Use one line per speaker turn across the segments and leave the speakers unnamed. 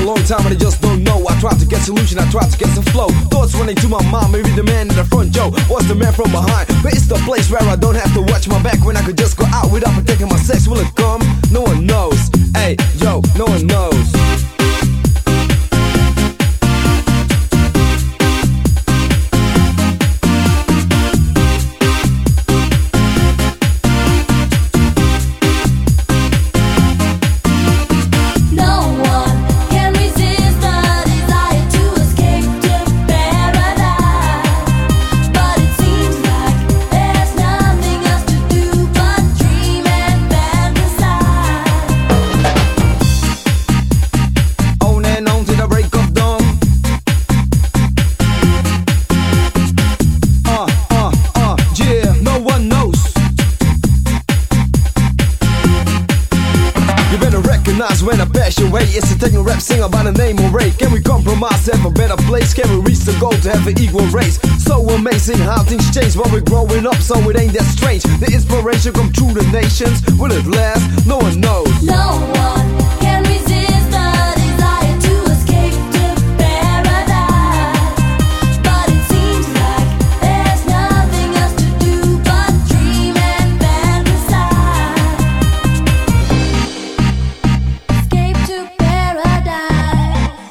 long time and I just don't know. I tried to get solution, I tried to get some flow. Thoughts running to my mind, maybe the man in the front, Joe was the man from behind. But it's the place where I don't have to watch my back, when I could just go out without protecting my sex. Will it come? No one knows. Hey, yo, no one knows. When I pass your way, it's a techno rap singer by the name of Ray. Can we compromise, have a better place? Can we reach the goal to have an equal race? So amazing how things change while we're growing up, so it ain't that strange. The inspiration come through the nations. Will it last? No one knows.
No one can resist the desire to escape to paradise, but it seems like there's nothing else to do but dream and fantasize. Escape to paradise.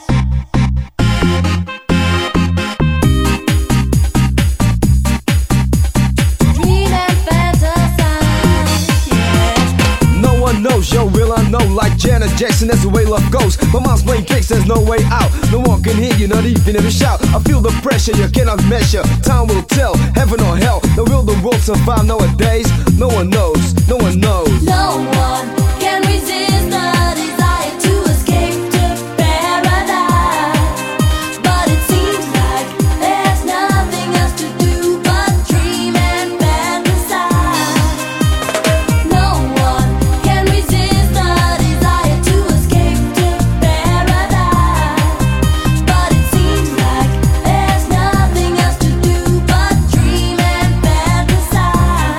Dream and fantasize, yeah.
No one knows, yo, will I know? Like Janet Jackson, that's the way love goes. My mind's playing tricks, there's no way out. No one can hear you, not even if you shout. I feel the pressure, you cannot measure. Time will tell, heaven or hell. Now will the world survive nowadays? No one knows, no one knows.
No one can resist the desire to escape to paradise, but it seems like there's nothing else to do but dream and fantasize. No one can resist the desire to escape to paradise, but it seems like there's nothing else to do but dream and fantasize.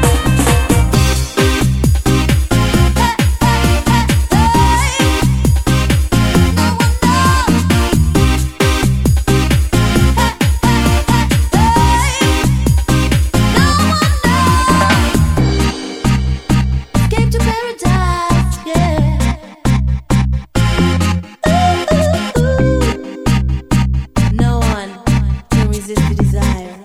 Escape to paradise, yeah. No one can resist the desire.